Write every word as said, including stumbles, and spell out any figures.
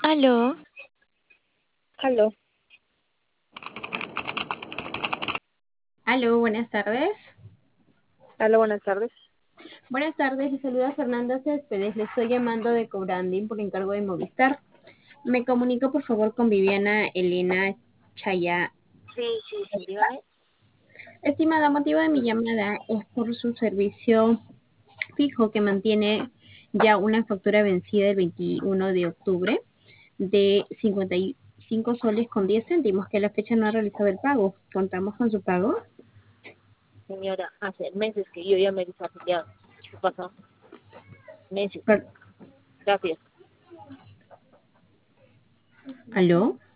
Aló, Aló, Aló, buenas tardes. aló, buenas tardes. Buenas tardes, les saluda Fernanda Céspedes. Le estoy llamando de Cobranding por encargo de Movistar. Me comunico, por favor, con Viviana Elena Chaya. Sí, sí, sí, dígame. Estimada, motivo de mi llamada es por su servicio fijo que mantiene ya una factura vencida el veintiuno de octubre de cincuenta y cinco soles con diez céntimos, que a la fecha no ha realizado el pago. ¿Contamos con su pago? Señora, hace meses que yo ya me he desafiliado. ¿Qué pasó? Meses. Per- Gracias. ¿Aló?